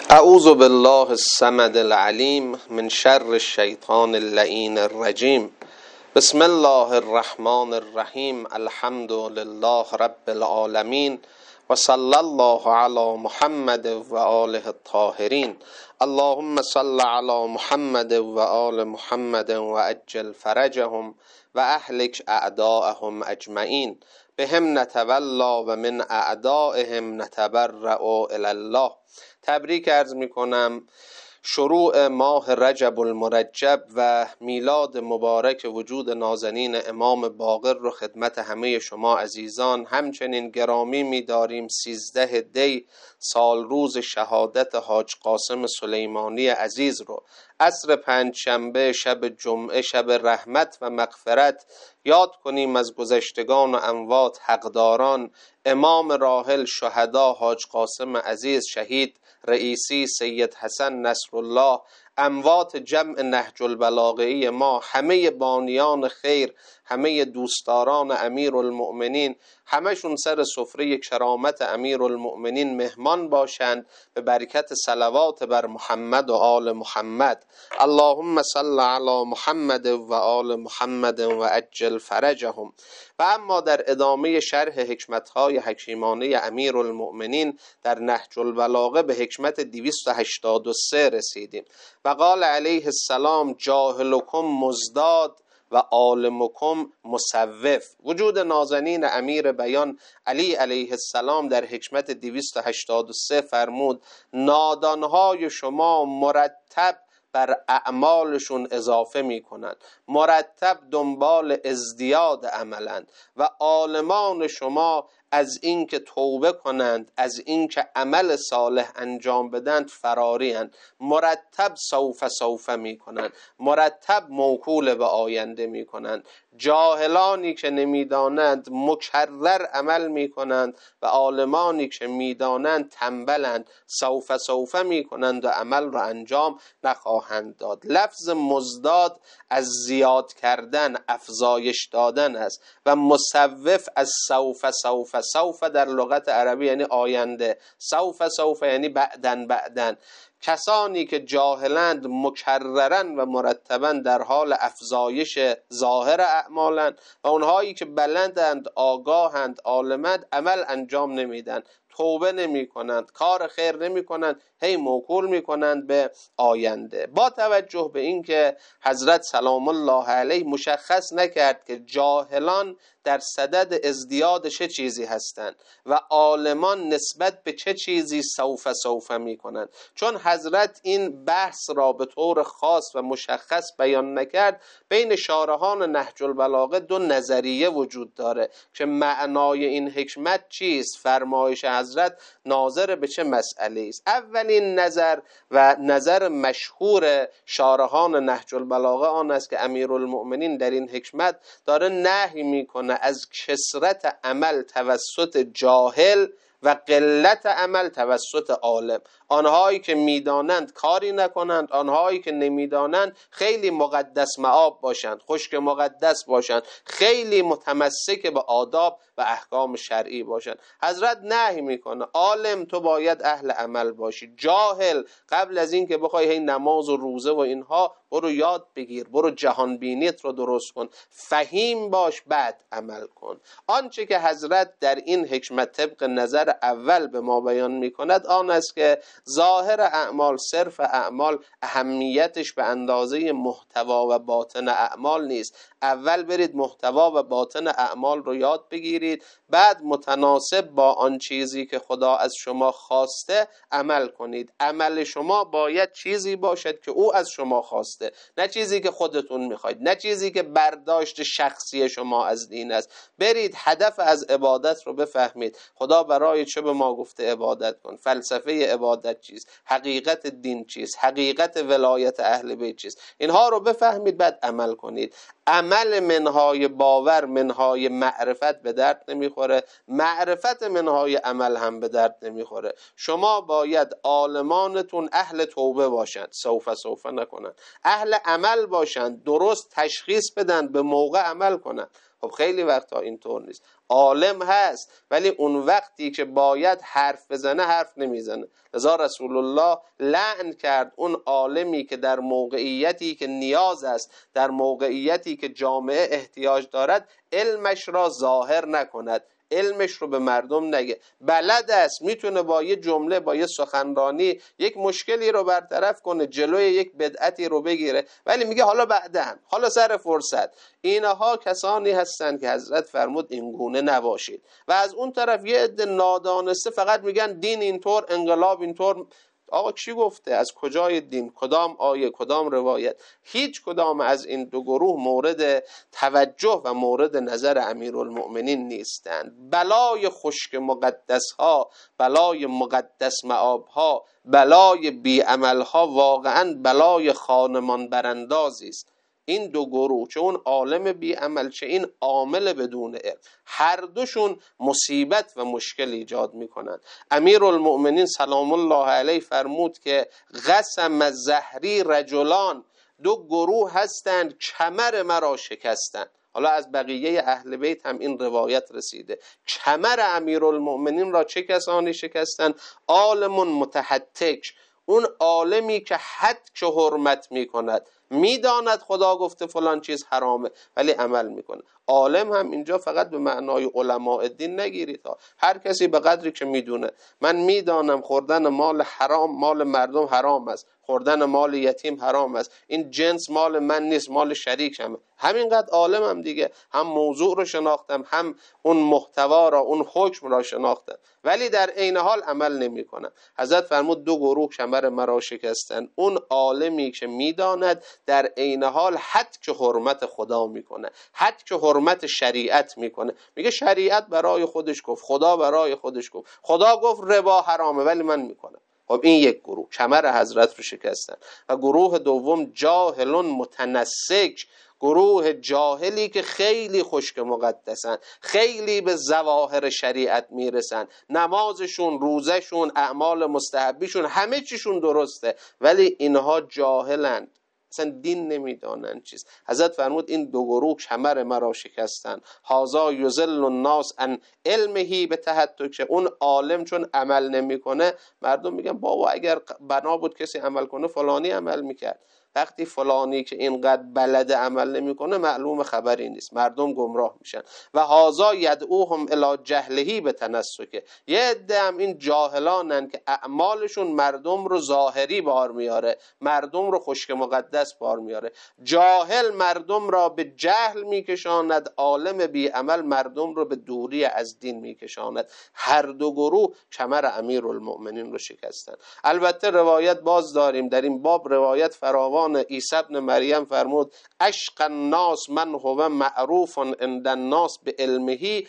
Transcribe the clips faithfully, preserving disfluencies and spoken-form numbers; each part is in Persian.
اعوذ بالله الصمد العلیم من شر الشیطان اللعین الرجیم. بسم الله الرحمن الرحیم. الحمد لله رب العالمین و صلی الله علی محمد و آله الطاهرین. اللهم صل علی محمد و آل محمد و عجل فرجهم و اهلک اعداءهم اجمعین. بهم نتولا و من اعدائهم نتبرأ الی الله. تبریک عرض می کنم شروع ماه رجب المرجب و میلاد مبارک وجود نازنین امام باقر رو خدمت همه شما عزیزان همچنین گرامی می داریم. سیزده دی سال روز شهادت حاج قاسم سلیمانی عزیز رو عصر پنجشنبه شب جمعه شب رحمت و مغفرت یاد کنیم از گذشتگان و اموات حقداران امام راحل شهدا حاج قاسم عزیز شهید رئیسی سید حسن نصرالله، اموات جمع نهج البلاغه ما، همه بانیان خیر، همه دوستداران امیرالمؤمنین، همشون سر سفره کرامت امیرالمؤمنین مهمان باشند به برکت صلوات بر محمد و آل محمد. اللهم صل علی محمد و آل محمد و عجل فرجهم. و اما در ادامه شرح حکمت‌های حکیمانه امیرالمؤمنین در نهج البلاغه به حکمت دویست و هشتاد و سه رسیدیم. و قال علیه السلام جاهلکم مزداد و عالمکم مصوف. وجود نازنین امیر بیان علی علیه السلام در حکمت دویست و هشتاد و سه فرمود نادانهای شما مرتب بر اعمالشون اضافه می کنند، مرتب دنبال ازدیاد عملند و عالمان شما از اینکه توبه کنند، از اینکه عمل صالح انجام بدند فراری اند، مرتب سوف سوف می کنند، مرتب موکول به آینده می کنند. جاهلانی که نمیدانند مکرر عمل می کنند و عالمانی که میدانند تنبلند، سوف سوف می کنند و عمل را انجام نخواهند داد. لفظ مزداد از زیاد کردن، افزایش دادن است و مصوف از سوف سوف سوف در لغت عربی یعنی آینده، سوف سوف یعنی بعدن بعدن. کسانی که جاهلند مکررن و مرتبا در حال افزایش ظاهر اعمالند و اونهایی که بلندند، آگاهند، عالمند عمل انجام نمیدن، توبه نمی کنند، کار خیر نمی کنند، هی موکول می کنند به آینده. با توجه به اینکه حضرت سلام الله علیه مشخص نکرد که جاهلان در صدد ازدیاد چه چیزی هستند و عالمان نسبت به چه چیزی سوف سوف می کنند، چون حضرت این بحث را به طور خاص و مشخص بیان نکرد، بین شارحان نهج البلاغه دو نظریه وجود داره که معنای این حکمت چیست، فرمایش حضرت ناظر به چه مسئله است. اولین نظر و نظر مشهور شارحان نهج البلاغه آن است که امیرالمؤمنین در این حکمت داره نهی میکنه از کثرت عمل توسط جاهل و قلت عمل توسط عالم. آنهایی که میدانند کاری نکنند، آنهایی که نمیدانند خیلی مقدس مآب باشند، خشک مقدس باشند، خیلی متمسک به آداب و احکام شرعی باشند. حضرت نهی میکنه عالم تو باید اهل عمل باشی، جاهل قبل از این که بخوای هی نماز و روزه و اینها برو یاد بگیر، برو جهان بینیت رو درست کن، فهیم باش، بعد عمل کن. آنچه که حضرت در این حکمت طبق نظر اول به ما بیان میکند آن است که ظاهر اعمال، صرف اعمال اهمیتش به اندازه محتوا و باطن اعمال نیست. اول برید محتوا و باطن اعمال رو یاد بگیرید، بعد متناسب با آن چیزی که خدا از شما خواسته عمل کنید. عمل شما باید چیزی باشد که او از شما خواسته، نه چیزی که خودتون میخواید، نه چیزی که برداشت شخصی شما از دین است. برید هدف از عبادت رو بفهمید، خدا برای چه به ما گفته عبادت کن، فلسفه عبادت چیست، حقیقت دین چیست، حقیقت ولایت اهل بیت چیست، اینها رو بفهمید بعد عمل کنید. عمل منهای باور، منهای معرفت به درد نمیخوره، معرفت منهای عمل هم به درد نمیخوره. شما باید عالمانتون اهل توبه باشند، سوف سوف نکنند، اهل عمل باشند، درست تشخیص بدن، به موقع عمل کنند. خب خیلی وقتا اینطور نیست، عالم هست ولی اون وقتی که باید حرف بزنه حرف نمیزنه. لذا رسول الله لعن کرد اون عالمی که در موقعیتی که نیاز است، در موقعیتی که جامعه احتیاج دارد، علمش را ظاهر نکند، علمش رو به مردم نگه. بلد است میتونه با یه جمله، با یه سخنرانی یک مشکلی رو برطرف کنه، جلوی یک بدعتی رو بگیره، ولی میگه حالا بعدن، حالا سر فرصت. اینها کسانی هستند که حضرت فرمود اینگونه نباشید. و از اون طرف یه عده نادانسته فقط میگن دین اینطور، انقلاب اینطور. آقا چی گفته؟ از کجای دین؟ کدام آیه؟ کدام روایت؟ هیچ کدام از این دو گروه مورد توجه و مورد نظر امیرالمؤمنین نیستند. بلای خشک مقدس ها، بلای مقدس مآب ها، بلای بیعمل ها واقعا بلای خانمان براندازی است. این دو گروه، چه اون عالم بی عمل چه این عامل بدون علم، هر دوشون مصیبت و مشکل ایجاد میکنن. امیرالمؤمنین سلام الله علیه فرمود که قسم زهری رجلان، دو گروه هستند کمر مرا شکستند. حالا از بقیه اهل بیت هم این روایت رسیده. کمر امیرالمؤمنین را چه کسانی شکستند؟ عالم متحتک، اون عالمی که حد که حرمت میکند، میداند خدا گفته فلان چیز حرامه ولی عمل میکنه. عالم هم اینجا فقط به معنای علماء دین نگیرید ها، هر کسی به قدری که میدونه. من میدانم خوردن مال حرام، مال مردم حرام است، خوردن مال یتیم حرام است، این جنس مال من نیست، مال شریکمه. همینقدر عالم هم دیگه، هم موضوع رو شناختم، هم اون محتوا را، اون حکم را شناختم، ولی در عین حال عمل نمی کنم. حضرت فرمود دو گروه کمر مرا شکستن، اون عالمی که میداند در عین حال حد که حرمت خدا میکنه، حد که حرمت شریعت میکنه. میگه شریعت برای خودش گفت، خدا برای خودش گفت، خدا گفت ربا حرامه ولی من میکنم. خب این یک گروه کمر حضرت رو شکستن. و گروه دوم جاهلون متنسک، گروه جاهلی که خیلی خشک مقدسن، خیلی به ظواهر شریعت میرسن، نمازشون، روزشون، اعمال مستحبیشون، همه چیشون درسته ولی اینها جاهلند، اصلا دین نمیدانن چیز. حضرت فرمود این دو گروه کمر مرا شکستن. هازا یذل الناس عن علمه به تهتک، اون عالم چون عمل نمیکنه مردم میگن بابا اگر بنا بود کسی عمل کنه فلانی عمل میکرد. وقتی فلانی که اینقدر بلد عمل نمیکنه معلوم خبری نیست، مردم گمراه میشن. و هازا یدعوهم الی جهلهی به تنسک، یه عده هم این جاهلانن که اعمالشون مردم رو ظاهری بار میاره، مردم رو خشک مقدس بار میاره. جاهل مردم را به جهل میکشاند، عالم بی عمل مردم رو به دوری از دین میکشاند. هر دو گروه کمر امیرالمؤمنین رو شکستن. البته روایت باز داریم در این باب، روایت فراوان. عیسی ابن مریم فرمود اشق الناس من هو معروف عند الناس به علمه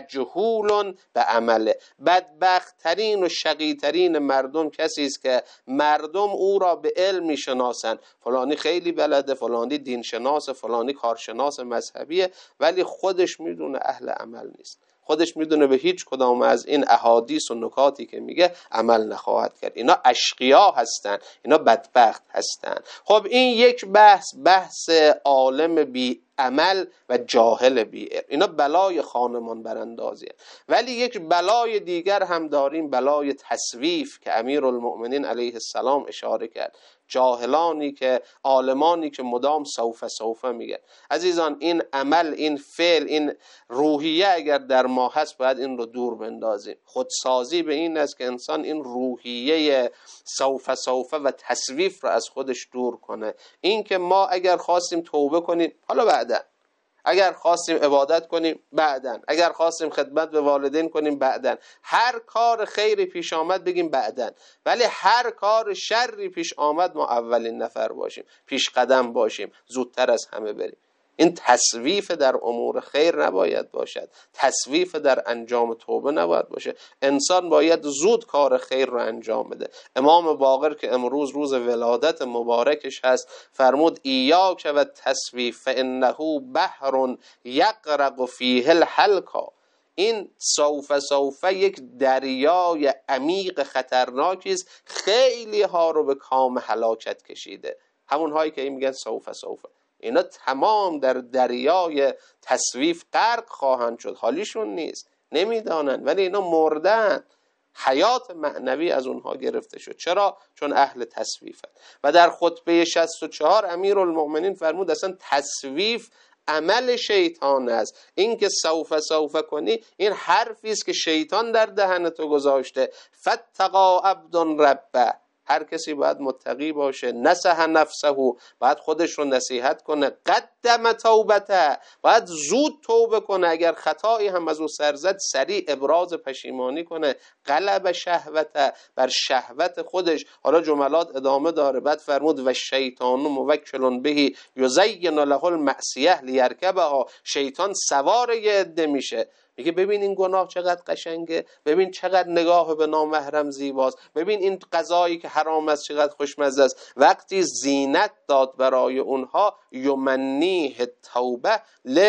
مجهول به عمله. بدبخت ترین و شقی ترین مردم کسی است که مردم او را به علم میشناسند، فلانی خیلی بلده، فلانی دین شناس، فلانی کارشناس مذهبیه، ولی خودش میدونه اهل عمل نیست، خودش میدونه به هیچ کدام از این احادیث و نکاتی که میگه عمل نخواهد کرد. اینا اشقیا هستن، اینا بدبخت هستن. خب این یک بحث، بحث عالم بی عمل و جاهل بی علم، اینا بلای خانمان براندازیه. ولی یک بلای دیگر هم داریم، بلای تصویف که امیرالمؤمنین علیه السلام اشاره کرد. جاهلانی که، عالمانی که مدام سوف سوف میگن. عزیزان این عمل، این فعل، این روحیه اگر در ما هست باید این رو دور بندازیم. خودسازی به این است که انسان این روحیه سوف سوف و تصویف رو از خودش دور کنه. این که ما اگر خواستیم توبه کنیم حالا بعدن، اگر خواستیم عبادت کنیم بعدن، اگر خواستیم خدمت به والدین کنیم بعدن، هر کار خیری پیش آمد بگیم بعدن، ولی هر کار شری پیش آمد ما اولین نفر باشیم، پیش قدم باشیم، زودتر از همه بریم. این تصویف در امور خیر نباید باشد، تصویف در انجام توبه نباید باشه. انسان باید زود کار خیر رو انجام بده. امام باقر که امروز روز ولادت مبارکش هست فرمود ایاک و تصویف فانه بحر یغرق فیه الحلقا. این سوف سوف یک دریای عمیق خطرناکی است، خیلی ها رو به کام هلاکت کشیده. همون هایی که این میگن سوف سوف. اینا تمام در دریای تسویف غرق خواهند شد. حالیشون نیست، نمیدانند، ولی اینا مردن. حیات معنوی از اونها گرفته شد. چرا؟ چون اهل تسویفن. و در خطبه شصت و چهار امیرالمؤمنین فرمود اصلا تسویف عمل شیطان است. این که سوف سوف کنی، این حرفی است که شیطان در دهن تو گذاشته. فتقا عبد ربه، هر کسی باید متقی باشه. نصح نفسه، باید خودش رو نصیحت کنه. قدم توبته، باید زود توبه کنه. اگر خطایی هم از او سر زد سریع ابراز پشیمانی کنه. غلب شهوته، بر شهوت خودش. حالا جملات ادامه داره. بعد فرمود و شیطان موکل به یزین له المعصیه لیرکبها، شیطان سوار یه عده میشه. میگه ببین این گناه چقدر قشنگه، ببین چقدر نگاه به نامحرم زیباست، ببین این غذایی که حرام است چقدر خوشمزه است. وقتی زینت داد برای اونها، یمنیه توبه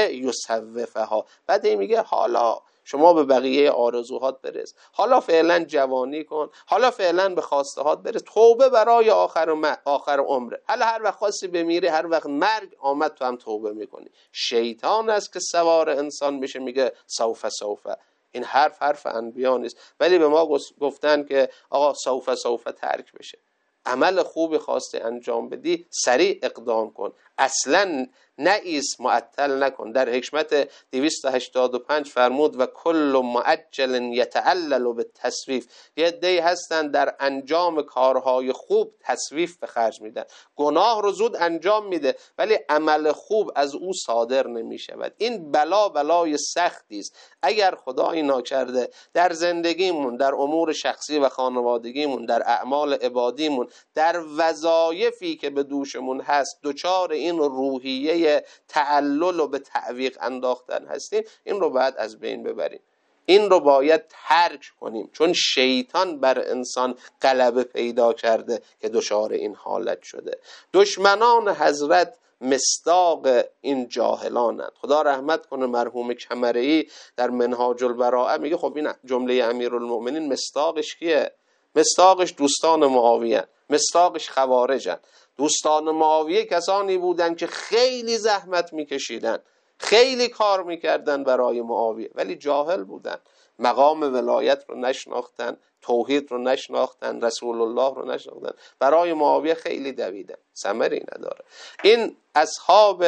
لیسوفها. بعد میگه حالا شما به بقیه آرزوهات برس، حالا فعلا جوانی کن، حالا فعلا به خواسته هات برس، توبه برای آخر م... آخر عمره. حالا هر وقت خواستی بمیری، هر وقت مرگ آمد تو هم توبه میکنی. شیطان است که سوار انسان میشه، میگه سوف سوف. این حرف حرف انبیا نیست، ولی به ما گفتن که آقا سوف سوف ترک بشه. عمل خوبی خواسته انجام بدی، سریع اقدام کن، اصلا نایست، معطل نکن. در حکمت دویست و هشتاد و پنج فرمود و کل معجل یتعلل بالتسویف. یه عده‌ای هستن در انجام کارهای خوب تسویف به خرج میدن، گناه رو زود انجام میده ولی عمل خوب از او صادر نمیشود. این بلا بلای سختی است. اگر خدایی ناکرده در زندگیمون، در امور شخصی و خانوادگیمون، در اعمال عبادیمون، در وظایفی که به دوشمون هست، دچار این روحیه تعلل و به تعویق انداختن هستیم، این رو باید از بین ببریم، این رو باید ترک کنیم. چون شیطان بر انسان غلبه پیدا کرده که دچار این حالت شده. دشمنان حضرت مصداق این جاهلانند. خدا رحمت کنه مرحوم کمرئی در منهاج البراءه میگه خب این جمله امیرالمؤمنین مصداقش کیه؟ مصداقش دوستان معاویه، مصداقش خوارجن. دوستان معاویه کسانی بودن که خیلی زحمت میکشیدن، خیلی کار میکردن برای معاویه، ولی جاهل بودن، مقام ولایت رو نشناختن، توحید رو نشناختن، رسول الله رو نشناختن. برای معاویه خیلی دویدن، ثمری نداره. این اصحاب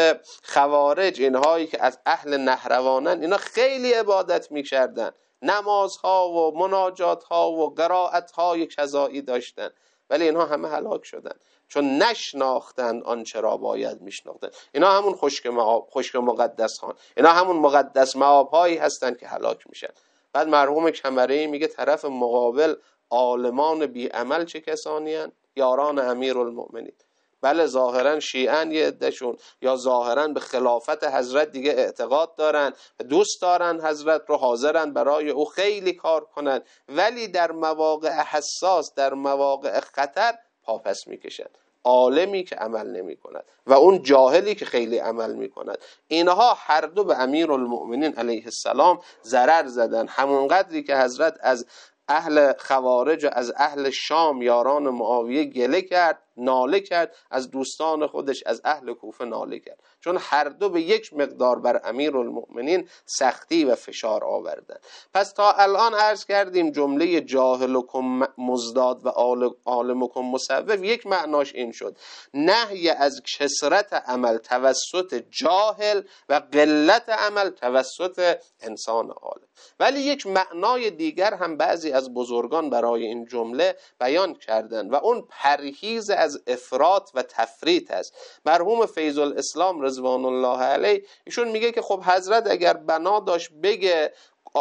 خوارج، اینهایی که از اهل نهروانن، اینا خیلی عبادت میکردن، نمازها و مناجاتها و قرائتهای کذایی داشتن، ولی اینها همه هلاک شدن چون نشناختند آنچه را باید میشناختند. اینا همون خشک معاب، خشک مقدس خان، اینا همون مقدس معاب هایی هستند که هلاک میشن. بعد مرحوم کمرئی میگه طرف مقابل عالمان بی عمل چه کسانی هستند؟ یاران امیرالمؤمنین. بله ظاهرا شیعن یه عدهشون، یا ظاهرا به خلافت حضرت دیگه اعتقاد دارن، دوست دارن حضرت رو، حاضرن برای او خیلی کار کنن، ولی در مواقع حساس، در مواقع خطر پاپس میکشن. عالمی که عمل نمی کند و اون جاهلی که خیلی عمل می کند، اینها هر دو به امیرالمؤمنین علیه السلام ضرر زدن. همون قدری که حضرت از اهل خوارج و از اهل شام یاران معاویه گله کرد، ناله کرد، از دوستان خودش از اهل کوفه ناله کرد، چون هر دو به یک مقدار بر امیرالمؤمنین سختی و فشار آوردن. پس تا الان عرض کردیم جمله جاهلکم مزداد و عالمکم مصوب، یک معناش این شد نهی از کثرت عمل توسط جاهل و قلت عمل توسط انسان عالم. ولی یک معنای دیگر هم بعضی از بزرگان برای این جمله بیان کردن و اون پرهیز از افراط و تفریط است. مرحوم فیض الاسلام رضوان الله علیه ایشون میگه که خب حضرت اگر بنا داشت بگه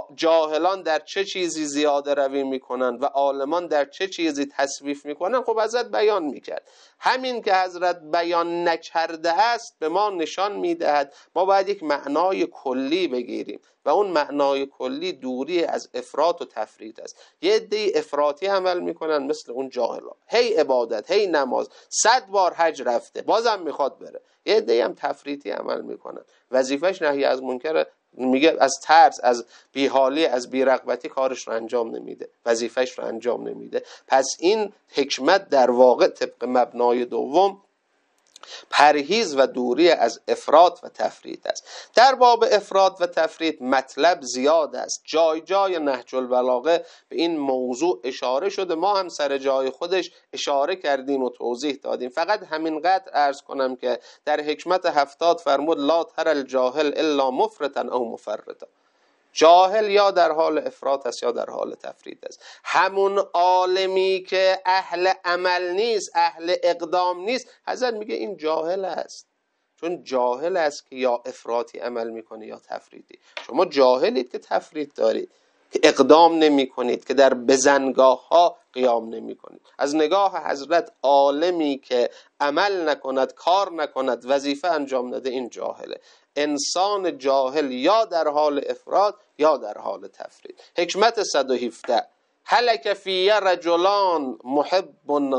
جاهلان در چه چیزی زیاده روی میکنن و عالمان در چه چیزی تسویف میکنن، خب حضرت بیان میکرد. همین که حضرت بیان نکرده است به ما نشان میدهد ما باید یک معنای کلی بگیریم و اون معنای کلی دوری از افراط و تفریط است. یه عده افراطی عمل میکنن مثل اون جاهلان، هی عبادت، هی نماز، صد بار حج رفته بازم میخواد بره. یه عده هم تفریطی عمل میکنن، وظیفش نهی از منکر، میگه از ترس، از بیحالی، از بیرغبتی کارش رو انجام نمیده، وظیفش رو انجام نمیده. پس این حکمت در واقع طبق مبنای دوم پرهیز و دوری از افراط و تفریط است. در باب افراط و تفریط مطلب زیاد است، جای جای نهج البلاغه به این موضوع اشاره شده، ما هم سر جای خودش اشاره کردیم و توضیح دادیم. فقط همینقدر عرض کنم که در حکمت هفتاد فرمود لا تر الجاهل الا مفرطا او مفرطا، جاهل یا در حال افراط است یا در حال تفرید است. همون عالمی که اهل عمل نیست، اهل اقدام نیست، حضرت میگه این جاهل است، چون جاهل است که یا افراطی عمل میکنه یا تفریطی. شما جاهلید که تفرید دارید، که اقدام نمی کنید، که در بزنگاه ها قیام نمی کنید. از نگاه حضرت عالمی که عمل نکند، کار نکند، وظیفه انجام نده، این جاهله. انسان جاهل یا در حال افراد یا در حال تفرید. حکمت صد و هفده هلک فی رجلان محب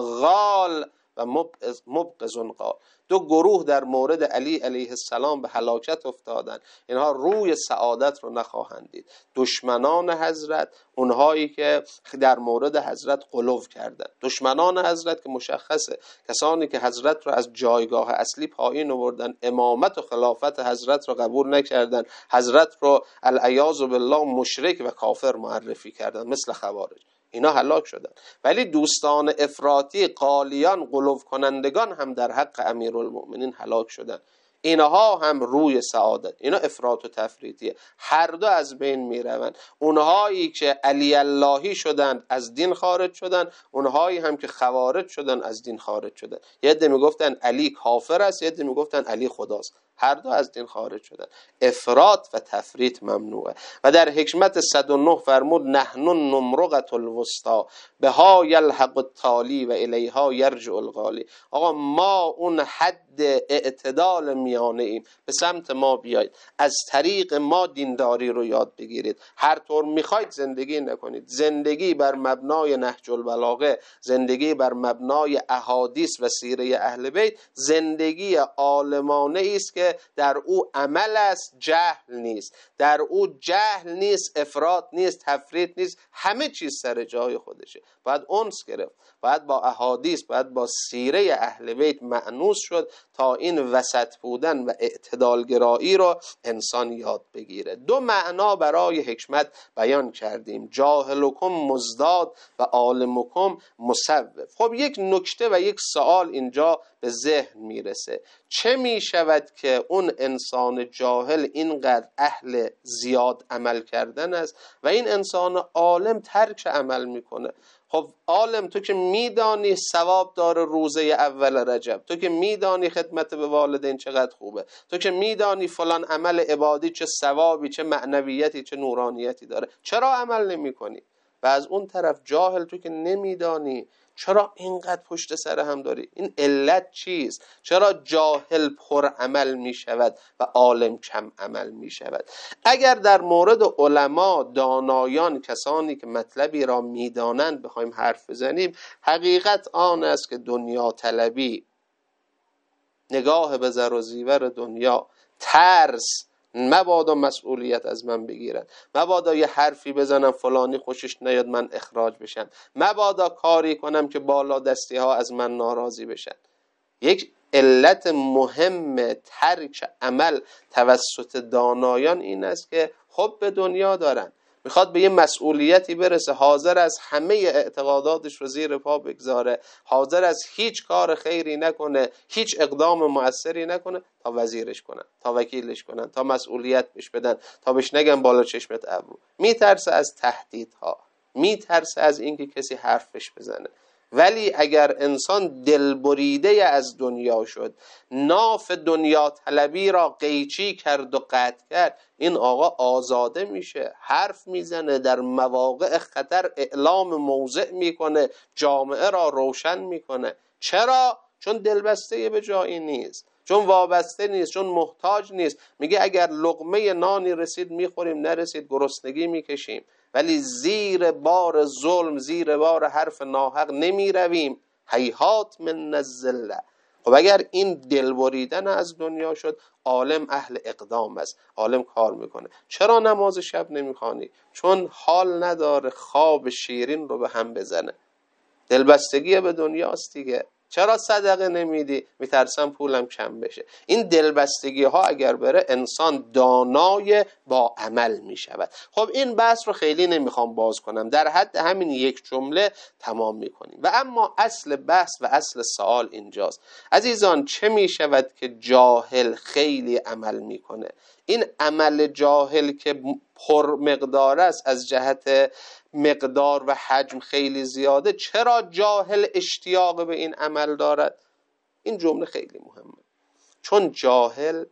غال و مبغض قال. دو گروه در مورد علی علیه السلام به هلاکت افتادن، اینها روی سعادت رو نخواهند دید. دشمنان حضرت، اونهایی که در مورد حضرت غلو کردن، دشمنان حضرت که مشخصه، کسانی که حضرت رو از جایگاه اصلی پایین آوردن، امامت و خلافت حضرت رو قبول نکردن، حضرت رو العیاذ بالله مشرک و کافر معرفی کردن، مثل خوارج، اینا هلاک شدن. ولی دوستان افراطی، قالیان، غلو کنندگان هم در حق امیرالمؤمنین هلاک شدن. اینها هم روی سعادت، اینا افراط و تفریطیه، هر دو از بین میروند. اونهایی که علی اللهی شدن از دین خارج شدن، اونهایی هم که خوارج شدن از دین خارج شدن. یه عده میگفتن علی کافر است، یه عده میگفتن علی خداست، هر دو از دین خارج شدن. افراط و تفریط ممنوعه. و در حکمت صد و نه فرمود نحن نمرقة الوسطی بها یلحق التالی و الیها یرجع الغالی. آقا ما اون حد اعتدال میانه ایم، به سمت ما بیایید، از طریق ما دینداری رو یاد بگیرید. هر طور میخواید زندگی نکنید، زندگی بر مبنای نهج البلاغه، زندگی بر مبنای احادیث و سیره اهل بیت، زندگی عالمانه است که در او عمل است، جهل نیست، در او جهل نیست، افراط نیست، تفریط نیست، همه چیز سر جای خودشه. باید انس گرفت، باید با احادیث، باید با سیره اهل بیت مأنوس شد تا این وسط بودن و اعتدالگرایی رو انسان یاد بگیره. دو معنا برای حکمت بیان کردیم، جاهلکم مزداد و عالمکم مصوف. خب یک نکته و یک سوال اینجا به ذهن میرسه، چه میشود که اون انسان جاهل اینقدر اهل زیاد عمل کردن است و این انسان عالم ترک عمل میکنه؟ خب عالم، تو که میدانی ثواب داره روزه اول رجب، تو که میدانی خدمت به والدین چقدر خوبه، تو که میدانی فلان عمل عبادی چه ثوابی، چه معنویتی، چه نورانیتی داره، چرا عمل نمی کنی؟ و از اون طرف جاهل، تو که نمیدانی، چرا اینقدر پشت سر هم داری؟ این علت چیست؟ چرا جاهل پر عمل می شود و عالم کم عمل می شود؟ اگر در مورد علما، دانایان، کسانی که مطلبی را می دانند بخوایم حرف بزنیم، حقیقت آن است که دنیا طلبی، نگاه به زر و زیور دنیا، ترس، مبادا مسئولیت از من بگیرن، مبادا یه حرفی بزنم فلانی خوشش نیاد من اخراج بشم، مبادا کاری کنم که بالا دستی ها از من ناراضی بشن. یک علت مهم ترک عمل توسط دانایان این است که خب به دنیا دارن، میخواد به یه مسئولیتی برسه، حاضر از همه اعتقاداتش رو زیر پا بگذاره، حاضر از هیچ کار خیری نکنه، هیچ اقدام مؤثری نکنه تا وزیرش کنن، تا وکیلش کنن، تا مسئولیت بهش بدن، تا بهش نگن بالا چشمت ابرو. میترسه از تهدیدها، میترسه از اینکه کسی حرفش بزنه. ولی اگر انسان دلبریده از دنیا شد، ناف دنیا طلبی را قیچی کرد و قطع کرد، این آقا آزاده میشه، حرف میزنه، در مواقع خطر اعلام موضع میکنه، جامعه را روشن میکنه. چرا؟ چون دلبسته به جایی نیست، چون وابسته نیست، چون محتاج نیست. میگه اگر لقمه نانی رسید میخوریم، نرسید گرسنگی میکشیم، ولی زیر بار ظلم، زیر بار حرف ناحق نمی رویم. هیهات من الذله. خب اگر این دل بریدن از دنیا شد، عالم اهل اقدام است، عالم کار میکنه. چرا نماز شب نمیخوانی؟ چون حال نداره خواب شیرین رو به هم بزنه. دلبستگی به دنیاست دیگه. چرا صدقه نمیدی؟ میترسم پولم کم بشه. این دلبستگی ها اگر بره انسان دانای با عمل میشود. خب این بحث رو خیلی نمیخوام باز کنم، در حد همین یک جمله تمام میکنیم. و اما اصل بحث و اصل سوال اینجاست عزیزان، چه میشود که جاهل خیلی عمل میکنه؟ این عمل جاهل که پر مقدار است، از جهت مقدار و حجم خیلی زیاده، چرا جاهل اشتیاق به این عمل دارد؟ این جمله خیلی مهمه، چون جاهل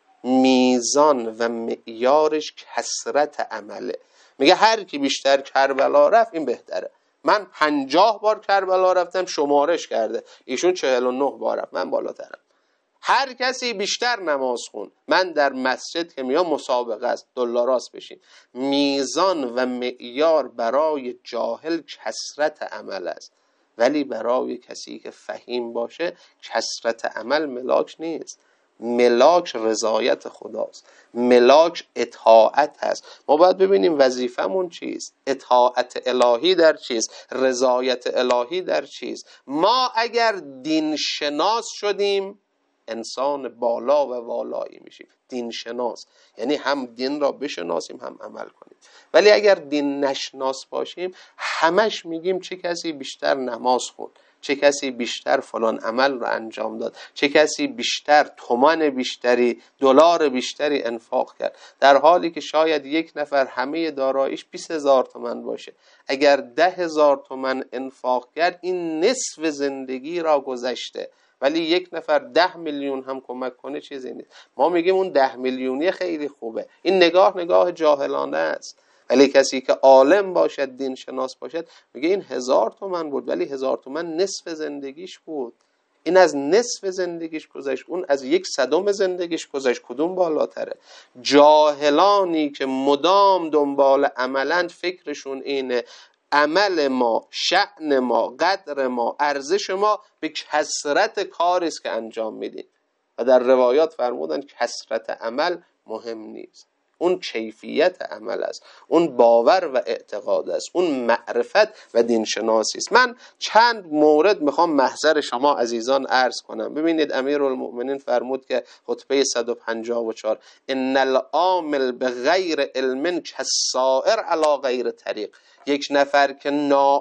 میزان و معیارش کثرت عمله. میگه هر کی بیشتر کربلا رفت این بهتره. من پنجاه بار کربلا رفتم، شمارش کرده، ایشون چهل و نه بار رفت، من بالاترم. هر کسی بیشتر نماز خون، من در مسجد که میام مسابقه است، دلاراست بشین. میزان و معیار برای جاهل کثرت عمل است، ولی برای کسی که فهیم باشه کثرت عمل ملاک نیست. ملاک رضایت خداست، ملاک اطاعت هست. ما باید ببینیم وظیفمون چیست، اطاعت الهی در چیست، رضایت الهی در چیست. ما اگر دین شناس شدیم انسان بالا و والایی میشیم. دین شناس یعنی هم دین را بشناسیم هم عمل کنیم. ولی اگر دین نشناس باشیم همش میگیم چه کسی بیشتر نماز خوند، چه کسی بیشتر فلان عمل رو انجام داد، چه کسی بیشتر تومان بیشتری، دلار بیشتری انفاق کرد، در حالی که شاید یک نفر همه داراییش بیست هزار تومان باشه. اگر ده هزار تومان انفاق کرد این نصف زندگی را گذشته. ولی یک نفر ده میلیون هم کمک کنه چیزی نیست. ما میگیم اون ده میلیونی خیلی خوبه. این نگاه نگاه جاهلانه است. ولی کسی که عالم باشد، دین شناس باشد، میگه این هزار تومن بود ولی هزار تومن نصف زندگیش بود. این از نصف زندگیش گذشت، اون از یک صدم زندگیش گذشت. کدوم بالاتره؟ جاهلانی که مدام دنبال عملند فکرشون اینه عمل ما، شأن ما، قدر ما، ارزش ما به کثرت کاری است که انجام میدیم. و در روایات فرمودن کثرت عمل مهم نیست، اون کیفیت عمل است، اون باور و اعتقاد است، اون معرفت و دین شناسی است. من چند مورد میخوام محضر شما عزیزان عرض کنم. ببینید امیرالمؤمنین فرمود که خطبه صد و پنجاه و چهار ان العامل بغیر علم کالسائر علی غیر طریق. یک نفر که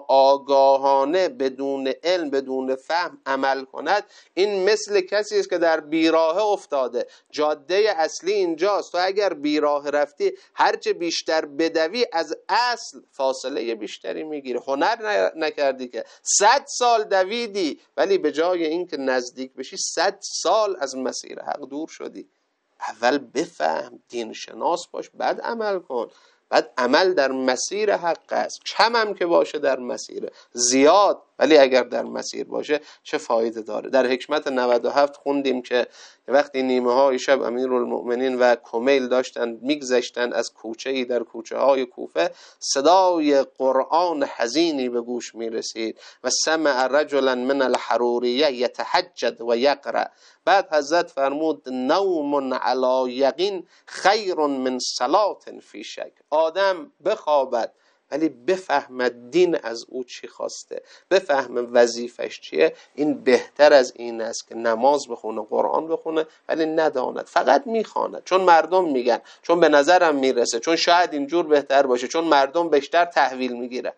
ناآگاهانه بدون علم بدون فهم عمل کند این مثل کسی است که در بیراه افتاده. جاده اصلی اینجاست، تو اگر بیراه رفتی هرچه بیشتر بدوی از اصل فاصله بیشتری میگیری. هنر نکردی که صد سال دویدی ولی به جای اینکه نزدیک بشی صد سال از مسیر حق دور شدی. اول بفهم، دین شناس باش، بعد عمل کن. بعد عمل در مسیر حق است، کم هم که باشه در مسیر، زیاد ولی اگر در مسیر باشه چه فایده داره. در حکمت نود و هفت خوندیم که وقتی نیمه های شب امیرالمؤمنین و کمیل داشتن میگذشتن از کوچه ای در کوچه های کوفه، صدای قرآن حزینی به گوش میرسید و سمع رجلا من الحروریه یتحجد و یقرأ. بعد حضرت فرمود نوم علی یقین خیر من صلاة فی شک. آدم بخوابد ولی بفهمد دین از او چی خواسته، بفهمه وظیفش چیه، این بهتر از این است که نماز بخونه، قرآن بخونه ولی نداند، فقط میخواند چون مردم میگن، چون به نظرم میرسه، چون شاید اینجور بهتر باشه، چون مردم بیشتر تحویل میگیرن.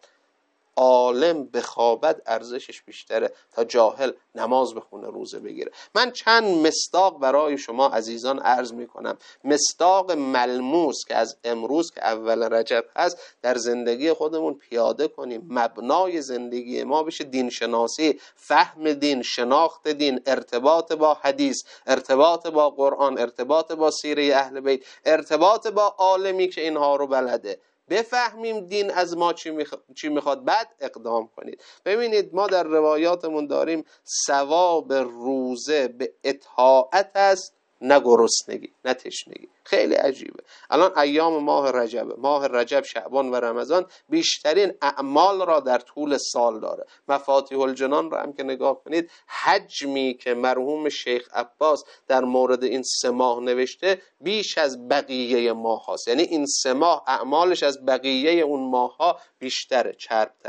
عالم بخوابد ارزشش بیشتره تا جاهل نماز بخونه روزه بگیره. من چند مصداق برای شما عزیزان عرض میکنم، مصداق ملموس که از امروز که اول رجب هست در زندگی خودمون پیاده کنیم. مبنای زندگی ما بشه دین شناسی، فهم دین، شناخت دین، ارتباط با حدیث، ارتباط با قرآن، ارتباط با سیره اهل بیت، ارتباط با عالمی که اینها رو بلده. بفهمیم دین از ما چی میخواد، چی میخواد بعد اقدام کنید. ببینید ما در روایاتمون داریم ثواب روزه به اطاعت است، نه گرسنگی نه تشنگی. خیلی عجیبه. الان ایام ماه رجب، ماه رجب، شعبان و رمضان بیشترین اعمال را در طول سال داره. مفاتیح الجنان را هم که نگاه کنید، حجمی که مرحوم شیخ عباس در مورد این سه ماه نوشته بیش از بقیه ماه هاست. یعنی این سه ماه اعمالش از بقیه اون ماه ها بیشتره، چربتره.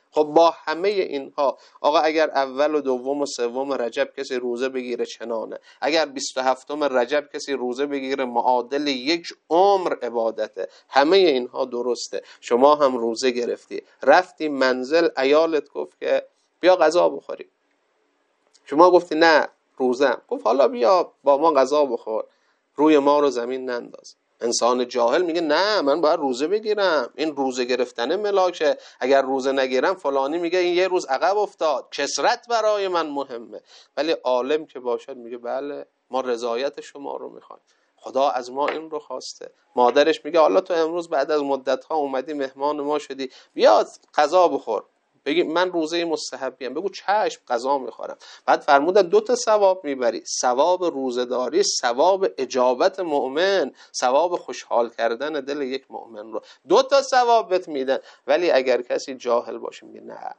خب با همه اینها آقا اگر اول و دوم و سوم رجب کسی روزه بگیره چنانه، اگر بیست و هفتم رجب کسی روزه بگیره معادل یک عمر عبادته. همه اینها درسته. شما هم روزه گرفتی، رفتی منزل، عیالت گفت که بیا غذا بخوری، شما گفتی نه روزم، گفت حالا بیا با ما غذا بخور، روی ما رو زمین ننداز. انسان جاهل میگه نه من باید روزه بگیرم، این روزه گرفتنه ملاکه، اگر روزه نگیرم فلانی میگه این یه روز عقب افتاد، کسرت برای من مهمه. ولی عالم که باشد میگه بله ما رضایت شما رو میخوایم، خدا از ما این رو خواسته. مادرش میگه حالا تو امروز بعد از مدت ها اومدی مهمان ما شدی، بیا غذا بخور، بگی من روزه مستحبیم، بگو چشم غذا میخورم. بعد فرمودن دو تا ثواب میبری، ثواب روزه‌داری، ثواب اجابت مؤمن، ثواب خوشحال کردن دل یک مؤمن رو، دو تا ثواب بهت میدن. ولی اگر کسی جاهل باشه میگه نه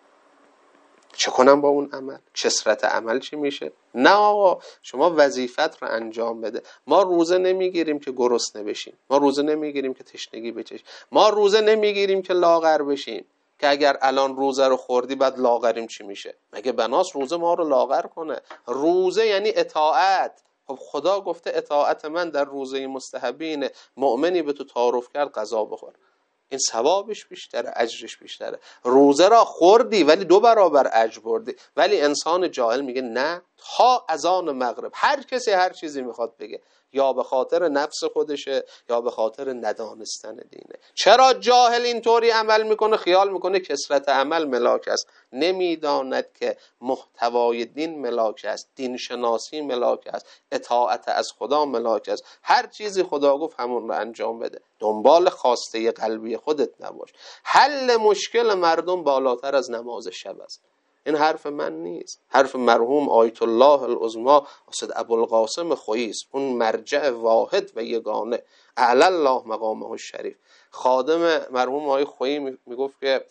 چه کنم با اون عمل، کثرت عمل چی میشه؟ نه آقا شما وظیفت رو انجام بده. ما روزه نمیگیریم که گرسنه بشیم، ما روزه نمیگیریم که تشنگی بچشیم، ما روزه نمیگیریم که لاغر بشیم که اگر الان روزه رو خوردی بعد لاغریم چی میشه؟ مگه بناس روزه ما رو لاغر کنه؟ روزه یعنی اطاعت. خب خدا گفته اطاعت من در روزه مستحبینه، مؤمنی به تو تعارف کرد غذا بخور، این ثوابش بیشتره، اجرش بیشتره. روزه را خوردی ولی دو برابر اجر بردی. ولی انسان جاهل میگه نه تا اذان مغرب، هر کسی هر چیزی میخواد بگه، یا به خاطر نفس خودشه یا به خاطر ندانستن دینه. چرا جاهل اینطوری عمل میکنه؟ خیال میکنه کثرت عمل ملاک است، نمیداند که محتوای دین ملاک است، دین شناسی ملاک است، اطاعت از خدا ملاک است. هر چیزی خدا گفت همون رو انجام بده، دنبال خواسته قلبی خودت نباش. حل مشکل مردم بالاتر از نماز شب است. این حرف من نیست، حرف مرحوم آیت الله العظما استاد ابوالقاسم خویی است، اون مرجع واحد و یگانه اعلی الله مقامه الشریف. خادم مرحوم آقای خویی میگفت که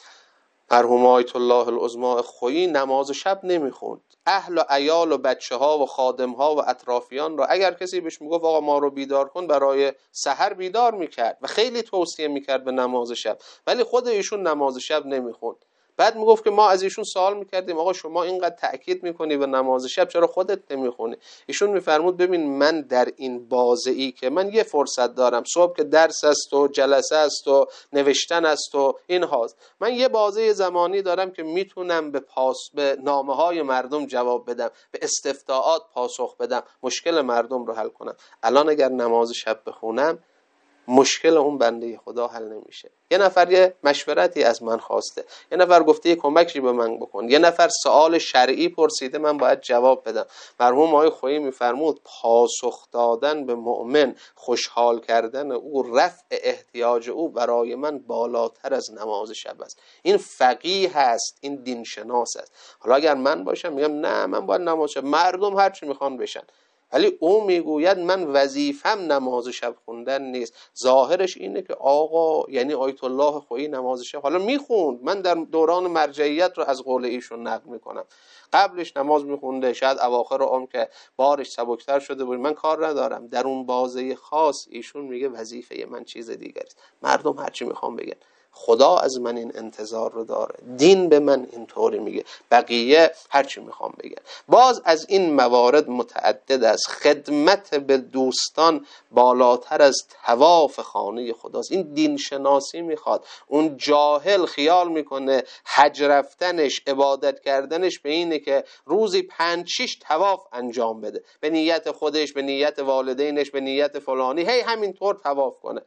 مرحوم آیت الله العظما خویی نماز شب نمیخوند، اهل و عیال و بچه ها و خادم ها و اطرافیان را اگر کسی بهش میگفت آقا ما رو بیدار کن برای سحر بیدار میکرد و خیلی توصیه میکرد به نماز شب، ولی خود ایشون نماز شب نمیخوند. بعد میگفت که ما از ایشون سوال میکردیم آقا شما اینقدر تأکید میکنی به نماز شب چرا خودت نمیخونی؟ ایشون میفرمود ببین من در این بازه‌ای که من یه فرصت دارم، صبح که درس است و جلسه است و نوشتن است و این هاست، من یه بازه زمانی دارم که میتونم به پاس به نامه های مردم جواب بدم، به استفتاءات پاسخ بدم، مشکل مردم رو حل کنم. الان اگر نماز شب بخونم مشکل اون بنده خدا حل نمیشه. یه نفر یه مشورتی از من خواسته، یه نفر گفته یه کمکی به من بکن، یه نفر سوال شرعی پرسیده من باید جواب بدم. مرحوم آقای خویی میفرمود پاسخ دادن به مؤمن، خوشحال کردن او، رفع احتیاج او برای من بالاتر از نماز شب است. این فقیه هست، این دین شناس است. حالا اگر من باشم میگم نه من باید نماز شب، مردم هر چی میخوان بشن، ولی او میگوید من وظیفم نماز شب خوندن نیست. ظاهرش اینه که آقا یعنی آیت الله خویی نماز شب حالا میخوند، من در دوران مرجعیت رو از قول ایشون نقل میکنم، قبلش نماز میخونده، شاید اواخر عمر که بارش سبکتر شده بود، من کار ندارم. در اون بازه خاص ایشون میگه وظیفه من چیز دیگری است، مردم هرچی میخوام بگن، خدا از من این انتظار رو داره، دین به من اینطوری میگه، بقیه هرچی میخوام بگن. باز از این موارد متعدد است. خدمت به دوستان بالاتر از طواف خانه خداست. این دین شناسی میخواد. اون جاهل خیال میکنه حج رفتنش، عبادت کردنش به اینه که روزی پنج شش طواف انجام بده، به نیت خودش، به نیت والدینش، به نیت فلانی، هی همینطور طواف کنه.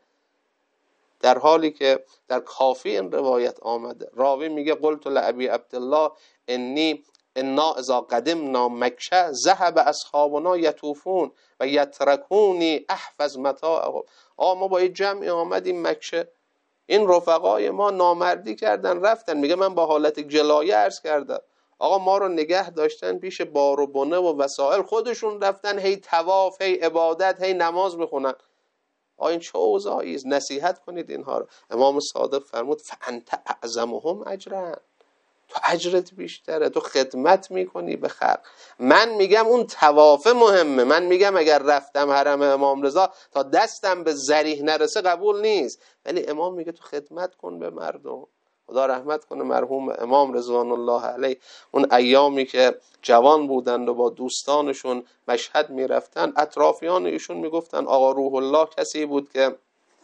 در حالی که در کافی این روایت آمده، راوی میگه قلت لابی عبدالله انی انا اذا قدمنا مکه ذهب اصحابنا یطوفون و یترکونی احفظ متاعهم. آقا ما با یه جمعی آمدیم مکه، این رفقای ما نامردی کردن رفتن، میگه من با حالت جلایه عرض کردم آقا ما رو نگه داشتن پیش بار و بنه و وسایل، خودشون رفتن هی طواف، هی عبادت، هی نماز میخونن. این چه اوضاعی است؟ نصیحت کنید اینها رو. امام صادق فرمود فانت اعظمهم اجرا، تو اجرت بیشتره، تو خدمت میکنی به خلق. من میگم اون طواف مهمه، من میگم اگر رفتم حرم امام رضا تا دستم به ذریح نرسه قبول نیست، ولی امام میگه تو خدمت کن به مردم. خدا رحمت کنه مرحوم امام رضوان الله علیه، اون ایامی که جوان بودند و با دوستانشون مشهد میرفتن، اطرافیان ایشون میگفتن آقا روح الله کسی بود که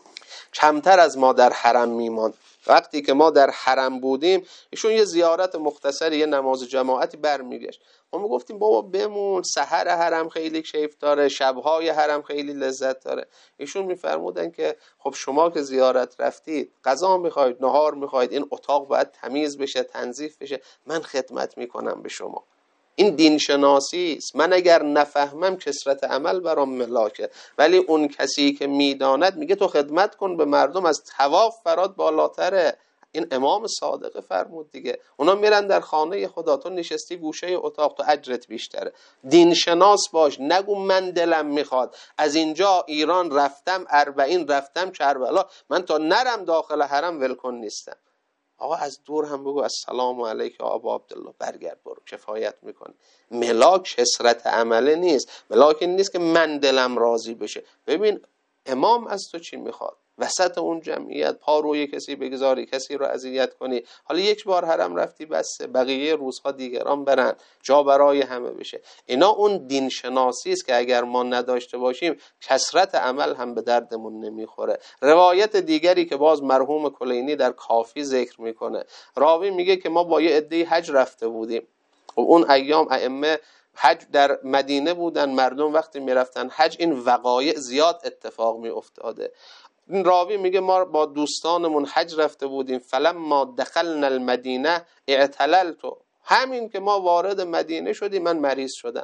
کمتر از ما در حرم میماند. وقتی که ما در حرم بودیم ایشون یه زیارت مختصری، یه نماز جماعتی برمیگشت. ما میگفتیم بابا بمون، سحر حرم خیلی کیف داره، شبهای حرم خیلی لذت داره. ایشون میفرمودن که خب شما که زیارت رفتید، غذا میخواید، نهار میخواید، این اتاق باید تمیز بشه، تنظیف بشه، من خدمت میکنم به شما. این دین شناسی است. من اگر نفهمم کثرت عمل برام ملاکه، ولی اون کسی که میداند میگه تو خدمت کن به مردم، از طواف فرات بالاتره. این امام صادق فرمود دیگه. اونا میرن در خانه خدا، تو نشستی گوشه اتاق، تو اجرت بیشتره. دین شناس باش، نگو من دلم میخواد از اینجا ایران رفتم اربعین، رفتم کربلا، من تا نرم داخل حرم ولکن نیستم. آقا از دور هم بگو السلام علیک ابا عبدالله، برگرد برو، کفایت میکنه. ملاک کثرت عمله نیست، ملاک این نیست که من دلم راضی بشه. ببین امام از تو چی میخواد؟ وسط اون جمعیت پا روی کسی بگذاری، کسی رو اذیت کنی. حالا یک بار حرم رفتی بسه، بقیه روزها دیگران برن، جا برای همه بشه. اینا اون دین شناسی است که اگر ما نداشته باشیم کثرت عمل هم به دردمون نمیخوره. روایت دیگری که باز مرحوم کلینی در کافی ذکر میکنه، راوی میگه که ما با یه عده حج رفته بودیم و اون ایام ائمه حج در مدینه بودن، مردم وقتی میرفتن حج این وقایع زیاد اتفاق میافتاده. این راوی میگه ما با دوستانمون حج رفته بودیم، فلما دخلنا المدینه اعتللت، همین که ما وارد مدینه شدیم من مریض شدم.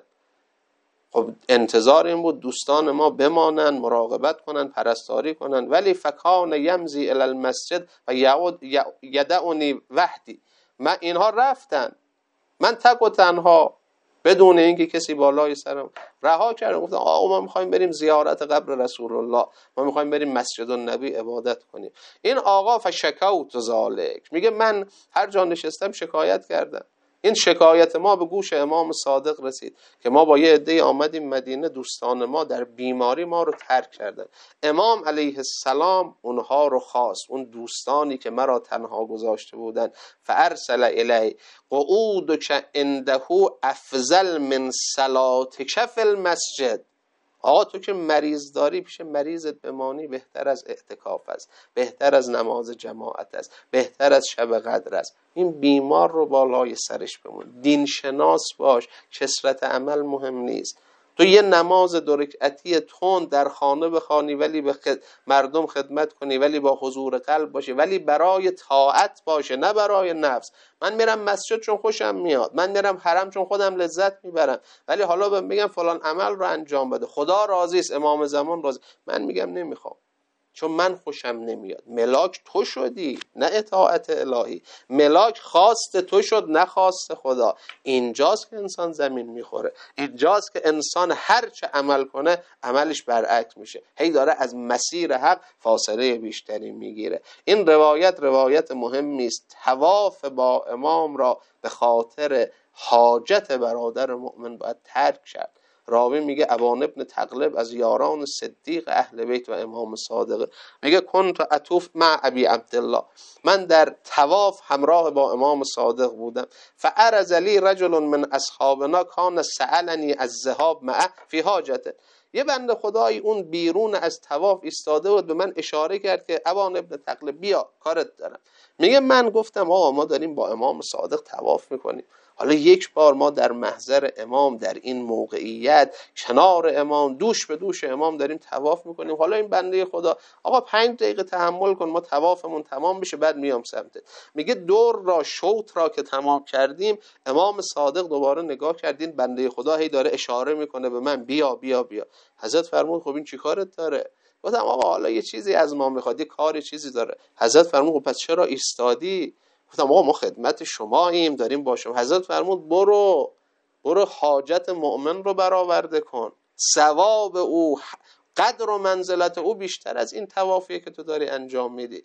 خب انتظار این بود دوستان ما بمانن، مراقبت کنن، پرستاری کنن، ولی فکان یمزی الی المسجد و یدعنی وحدی، من اینها رفتن، من تک و تنها بدون اینکه کسی بالای سرم، رها کردم. گفتم آقا ما میخوایم بریم زیارت قبر رسول الله، ما میخوایم بریم مسجد النبی عبادت کنیم. این آقا فشکوت ذالک، میگه من هر جا نشستم شکایت کردم. این شکایت ما به گوش امام صادق رسید که ما با یه عده آمدیم مدینه، دوستان ما در بیماری ما رو ترک کردن. امام علیه السلام اونها رو خواست، اون دوستانی که مرا تنها گذاشته بودن، فارسل الی قعودک عنده افضل من صلاتک فی المسجد. آقا تو که مریض داری، پیش مریضت بمانی بهتر از اعتکاف است، بهتر از نماز جماعت است، بهتر از شب قدر است. این بیمار رو بالای سرش بمون. دین شناس باش، کثرت عمل مهم نیست. تو یه نماز دو رکعتی تند در خانه بخوانی، ولی به خد... مردم خدمت کنی، ولی با حضور قلب باشه، ولی برای طاعت باشه، نه برای نفس. من میرم مسجد چون خوشم میاد، من میرم حرم چون خودم لذت میبرم، ولی حالا بهم میگم فلان عمل رو انجام بده، خدا راضی است، امام زمان راضی، من میگم نمیخوام چون من خوشم نمیاد. ملاک تو شدی، نه اطاعت الهی. ملاک خواست تو شد، نه خواست خدا. اینجاست که انسان زمین میخوره، اینجاست که انسان هر چه عمل کنه عملش برعکس میشه، هی داره از مسیر حق فاصله بیشتری میگیره. این روایت روایت مهمی است. طواف با امام را به خاطر حاجت برادر مؤمن باید ترک شد. راوی میگه ابان ابن تغلب از یاران صدیق اهل بیت و امام صادق، میگه کنت اطوف مع ابی عبدالله، من در طواف همراه با امام صادق بودم، فعرض لی رجل من اصحابنا کان سألنی از ذهاب معه فی حاجته. یه بنده خدایی اون بیرون از طواف ایستاده بود، به من اشاره کرد که ابان ابن تغلب بیا کارت دارم. میگه من گفتم آقا ما داریم با امام صادق طواف میکنیم، حالا یک بار ما در محضر امام در این موقعیت کنار امام دوش به دوش امام داریم طواف میکنیم، حالا این بنده خدا آقا پنج دقیقه تحمل کن ما طوافمون تمام بشه بعد میام سمتت. میگه دور را شوط را که تمام کردیم، امام صادق دوباره نگاه کردین بنده خدا هی داره اشاره میکنه به من بیا بیا بیا. حضرت فرمود خب این چی کارت داره؟ گفتم آقا حالا یه چیزی از ما میخواد، یه کاری چیزی داره. حضرت فرمود خب پس چرا ایستادی؟ گفتم آقا ما خدمت شماییم، داریم با شما. حضرت فرمود برو برو حاجت مؤمن رو برآورده کن، ثواب او، قدر و منزلت او بیشتر از این طوافیه که تو داری انجام میدی.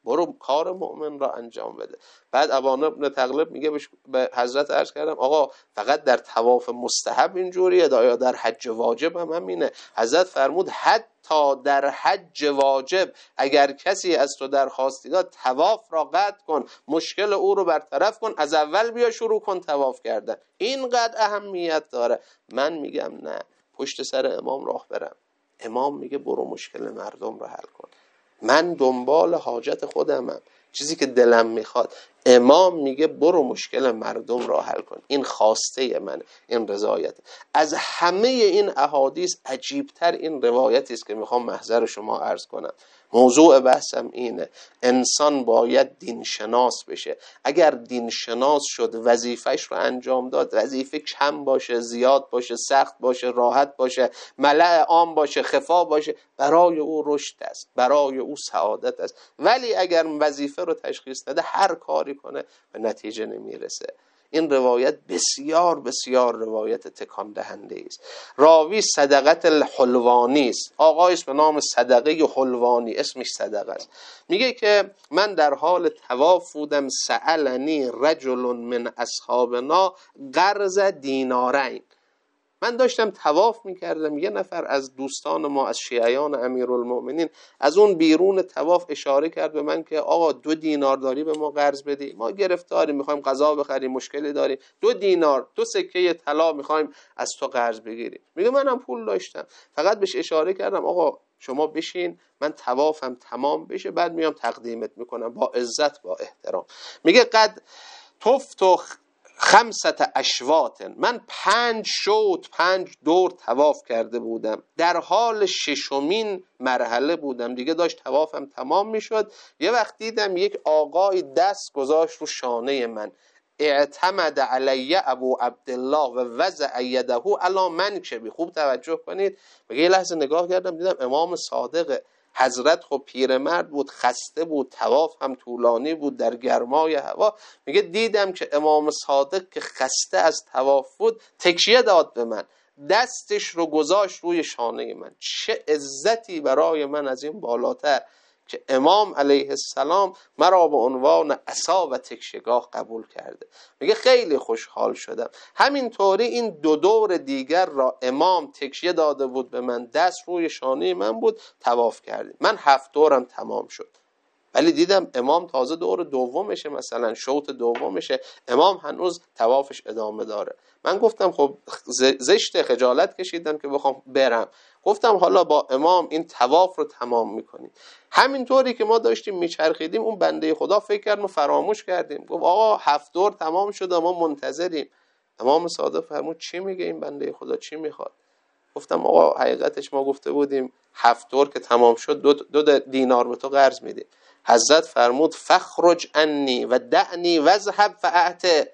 برو کار مؤمن را انجام بده. بعد ابان ابن تغلب میگه به حضرت عرض کردم آقا فقط در طواف مستحب اینجوریه یا در حج واجب هم همینه؟ حضرت فرمود حتی در حج واجب اگر کسی از تو درخواستی داد طواف را قطع کن، مشکل او رو برطرف کن، از اول بیا شروع کن طواف کردن. اینقدر اهمیت داره. من میگم نه، پشت سر امام راه برم. امام میگه برو مشکل مردم رو حل کن. من دنبال حاجت خودمم، چیزی که دلم میخواد. امام میگه برو مشکل مردم را حل کن. این خواسته من، این رضایت. از همه این احادیث عجیبتر این روایتی است که میخوام محضر شما عرض کنم. موضوع بحثم اینه، انسان باید دین شناس بشه. اگر دین شناس شد، وظیفهش رو انجام داد، وظیفه کم باشه، زیاد باشه، سخت باشه، راحت باشه، ملأ عام باشه، خفا باشه، برای او رشد است، برای او سعادت است. ولی اگر وظیفه رو تشخیص نده، هر کاری کنه به نتیجه نمیرسه. این روایت بسیار بسیار روایت تکان دهنده است. راوی صدقه الحلوانی است، آقایی است به نام صدقه حلوانی، اسمش صدقه است. میگه که من در حال طواف بودم، سألنی رجل من اصحابنا قرض دینارین. من داشتم طواف میکردم، یه نفر از دوستان ما از شیعیان امیرالمؤمنین از اون بیرون طواف اشاره کرد به من که آقا دو دینار داری به ما قرض بدی، ما گرفتاریم، میخوایم غذا بخریم، مشکلی داریم، دو دینار دو سکه طلا میخوایم از تو قرض بگیریم. میگه منم پول داشتم، فقط بهش اشاره کردم آقا شما بشین، من طوافم تمام بشه بعد میام تقدیمت میکنم، با عزت با احترام. میگه قد تفتو خمسة اشواط، من پنج شوط پنج دور طواف کرده بودم، در حال ششمین مرحله بودم، دیگه داشت طوافم تمام میشد. یه وقت دیدم یک آقای دست گذاشت رو شانه من، اعتمد علی ابو عبدالله و وضع یده علی منکبی. خوب توجه کنید. میگه یه لحظه نگاه کردم دیدم امام صادقه. حضرت خب پیرمرد بود، خسته بود، طواف هم طولانی بود در گرمای هوا. میگه دیدم که امام صادق که خسته از طواف بود تکیه داد به من، دستش رو گذاشت روی شانه من. چه عزتی برای من از این بالاتر که امام علیه السلام مرا به عنوان عصا و تکیهگاه قبول کرده. میگه خیلی خوشحال شدم. همینطوری این دو دور دیگر را امام تکیه داده بود به من، دست روی شانه من بود، طواف کردیم. من هفت دورم تمام شد، ولی دیدم امام تازه دور دومشه، مثلا شوط دومشه، امام هنوز طوافش ادامه داره. من گفتم خب زشت، خجالت کشیدم که بخوام برم. گفتم حالا با امام این طواف رو تمام میکنیم. همینطوری که ما داشتیم میچرخیدیم اون بنده خدا فکر کرد ما فراموش کردیم. گفت آقا هفت دور تمام شده، ما منتظریم. امام صادق فرمود چی میگه این بنده خدا، چی میخواد؟ گفتم آقا حقیقتش ما گفته بودیم هفت دور که تمام شد دو, دو دینار به تو قرض میدیم. حضرت فرمود فخرج عنی و دعنی وذهب فاعته،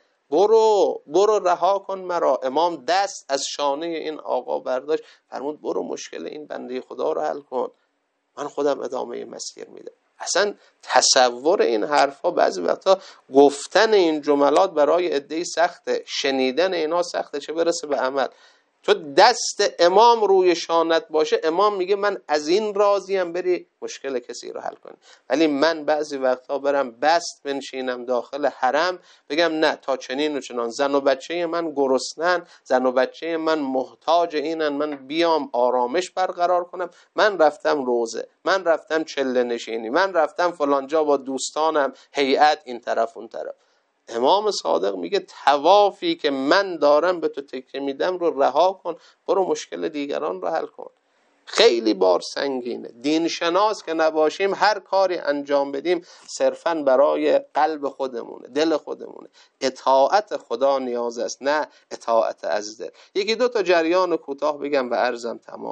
برو برو رها کن مرا. امام دست از شانه این آقا برداشت، فرمود برو مشکل این بنده خدا رو حل کن، من خودم ادامه مسیر میدم. اصلا تصور این حرفا بعضی وقتا گفتن این جملات برای عده‌ای سخته، شنیدن اینا سخته، چه برسه به عمل. تو دست امام روی شانت باشه، امام میگه من از این راضیم بری مشکل کسی رو حل کنی. ولی من بعضی وقتا برم بست بنشینم داخل حرم بگم نه تا چنین و چنان، زن و بچه من گرسنن، زن و بچه من محتاج اینن، من بیام آرامش برقرار کنم. من رفتم روزه، من رفتم چله نشینی، من رفتم فلانجا با دوستانم هیئت این طرف اون طرف. امام صادق میگه طوافی که من دارم به تو تکیه میدم رو رها کن، برو مشکل دیگران رو حل کن. خیلی بار سنگینه. دین شناس که نباشیم هر کاری انجام بدیم صرفاً برای قلب خودمونه، دل خودمونه. اطاعت خدا نیاز است، نه اطاعت از دل. یکی دو تا جریان کوتاه بگم و عرضم تمام.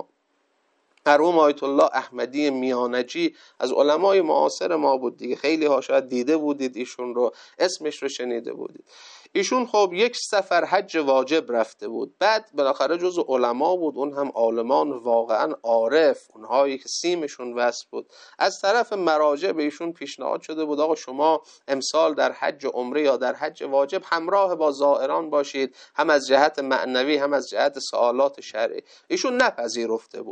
مرحوم آیت الله احمدی میانجی از علمای معاصر ما بود دیگه، خیلی ها شاید دیده بودید ایشون رو، اسمش رو شنیده بودید. ایشون خب یک سفر حج واجب رفته بود، بعد بالاخره جزو علما بود، اون هم عالمان واقعا عارف، اونهایی که سیمشون وصل بود. از طرف مراجع به ایشون پیشنهاد شده بود آقا شما امسال در حج عمره یا در حج واجب همراه با زائران باشید، هم از جهت معنوی هم از جهت سوالات شرعی. ایشون نپذیرفته بود.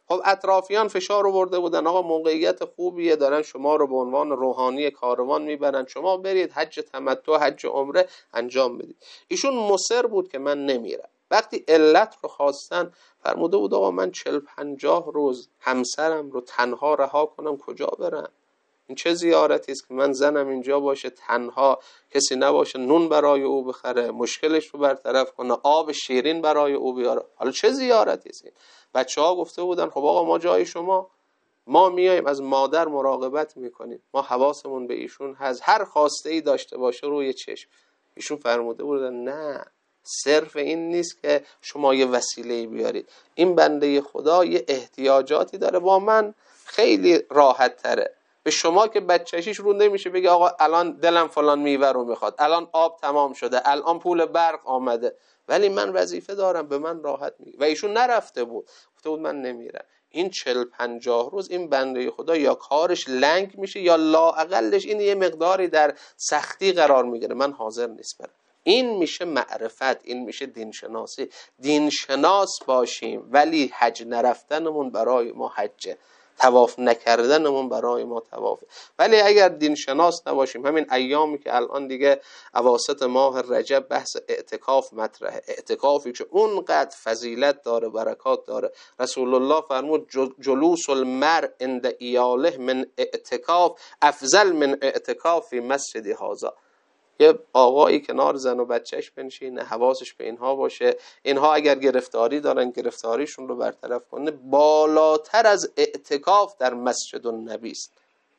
خب اطرافیان فشار آورده بودن آقا موقعیت خوبیه، دارن شما رو به عنوان روحانی کاروان میبرن، شما برید حج تمتع حج عمره انجام بدید. ایشون مصر بود که من نمیرم. وقتی علت رو خواستن فرموده بود آقا من چل پنجاه روز همسرم رو تنها رها کنم کجا برم؟ این چه زیارتی است که من زنم اینجا باشه تنها، کسی نباشه نون برای او بخره، مشکلش رو برطرف کنه، آب شیرین برای او بیاره؟ حالا چه زیارتی است؟ بچه ها گفته بودن خب آقا ما جای شما، ما میایم از مادر مراقبت میکنیم، ما حواسمون به ایشون هست، هر خواسته ای داشته باشه روی چشم. ایشون فرموده بودن نه، صرف این نیست که شما یه وسیله بیارید، این بنده خدا یه احتیاجاتی داره با من خیلی راحت تره. به شما که بچه‌شیش رو نمیشه بگه آقا الان دلم فلان میوه رو میخواد، الان آب تمام شده، الان پول برق آمده، ولی من وظیفه دارم، به من راحت میگه. و ایشون نرفته بود، گفته بود من نمیرم. این چل پنجاه روز این بنده خدا یا کارش لنگ میشه یا لااقلش این یه مقداری در سختی قرار میگیره، من حاضر نیست برم. این میشه معرفت، این میشه دینشناسی. دینشناس باشیم ولی حج نرفتنمون برای ما حجه، طواف نکردنمون برای ما طوافه. ولی اگر دینشناس نباشیم، همین ایامی که الان دیگه اواسط ماه رجب بحث اعتکاف مطرحه، اعتکافی که اونقدر فضیلت داره برکات داره، رسول الله فرمود جلوس المرء عند عیاله من اعتکاف افضل من اعتکاف فی مسجد هذا. یه آقایی کنار زن و بچهش بنشینه، حواسش به اینها باشه، اینها اگر گرفتاری دارن گرفتاریشون رو برطرف کنه، بالاتر از اعتکاف در مسجد النبی است.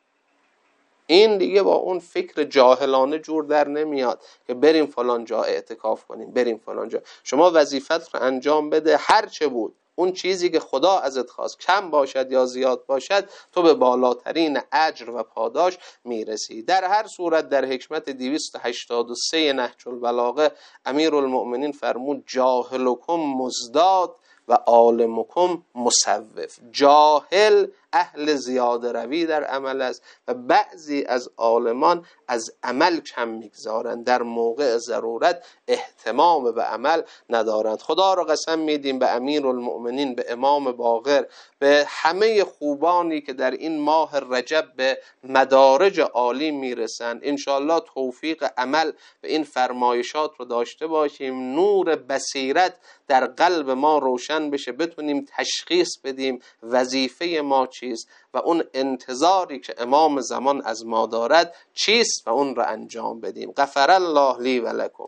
این دیگه با اون فکر جاهلانه جور در نمیاد که بریم فلان جا اعتکاف کنیم، بریم فلان جا. شما وظیفت رو انجام بده، هر چه بود اون چیزی که خدا ازت خواست، کم باشد یا زیاد باشد، تو به بالاترین اجر و پاداش میرسی. در هر صورت در حکمت دویست و هشتاد و سه نهج البلاغه امیرالمؤمنین فرمود جاهلکم مزداد و عالمکم مصوف. جاهل اهل زیاده روی در عمل است و بعضی از عالمان از عمل کم میگذارند، در موقع ضرورت اهتمام به عمل ندارند. خدا را قسم میدیم به امیرالمؤمنین، به امام باقر، به همه خوبانی که در این ماه رجب به مدارج عالی میرسند، انشاءالله توفیق عمل به این فرمایشات رو داشته باشیم، نور بصیرت در قلب ما روشن بشه، بتونیم تشخیص بدیم وظیفه ما چیست و اون انتظاری که امام زمان از ما دارد چیست و اون را انجام بدیم. غفر الله لی و لکم.